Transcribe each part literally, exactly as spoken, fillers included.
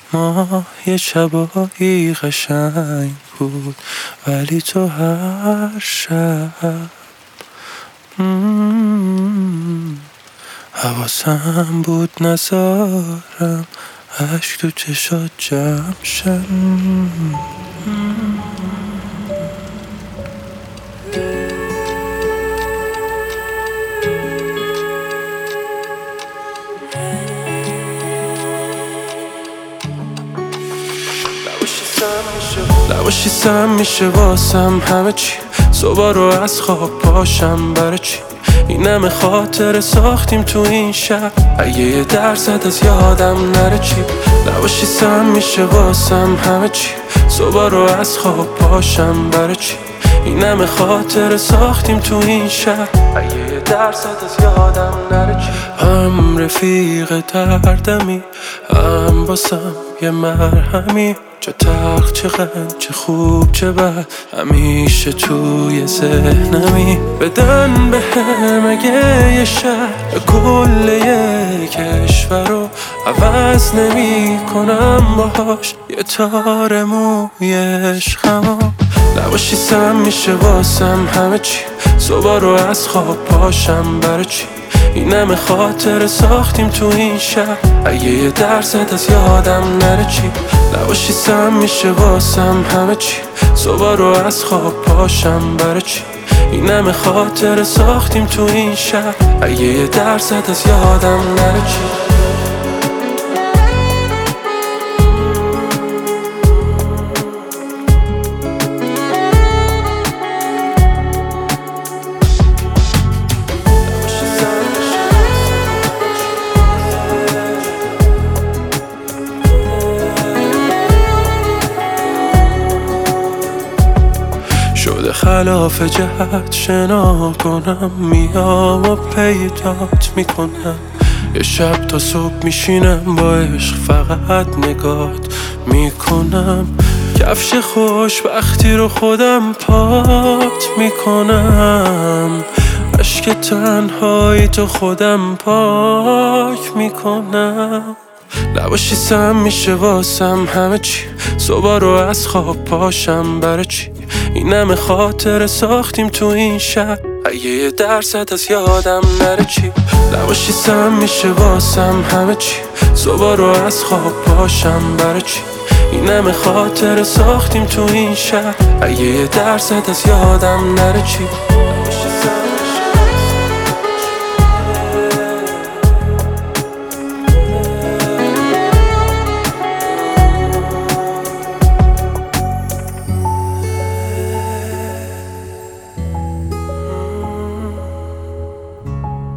ما یه شبایی قشنگ بود، ولی تو هر شب مم. حواسم بود نزارم عشق تو چشات جمع شم. نباشی سم میشه واسم همه چی، صبح رو از خواب پاشم برای چی؟ این همه خاطر ساختیم تو این شب، اگه یه درصد از یادم نره چی؟ نباشی سم میشه واسم همه چی، صبح رو از خواب پاشم برای چی؟ این همه خاطر ساختیم تو این شب، اگه یه درصد از یادم نره چی؟ هم رفیق دردمی، هم باسم یه مرهمی، چه تلخ چه غم چه خوب چه بد، همیشه توی ذهنمی. بدن به هم اگه یه شهر کل یه کشور رو عوض نمی کنم باهاش یه تار موی عشقمو. نباشی سم میشه واسم همه چی، صبح رو از خواب پاشم برای چی؟ این همه خاطر ساختیم تو این شب، اگه یه درصد از یادم نره چی؟ نباشی سم میشه واسم همه چی، صبح رو از خواب پاشم برای چی؟ این همه خاطر ساختیم تو این شب، اگه یه درصد از یادم نره چی؟ شده خلاف جهت شنا کنم، میام و پیدات میکنم، یه شب تا صبح میشینم با عشق فقط نگات میکنم، کفش خوشبختی رو خودم پات میکنم، عشق تنهایی تو خودم پاک میکنم. نباشی سم میشه واسم همه چی، صبح رو از خواب پاشم برای چی؟ این همه خاطر ساختیم تو این شب، اگه یه درصد از یادم نره چی؟ نباشی سم میشه واسم همه چی، صبح رو از خواب پاشم برای چی؟ این همه خاطر ساختیم تو این شب، اگه یه درصد از یادم نره چی؟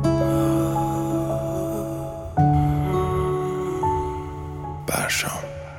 برشام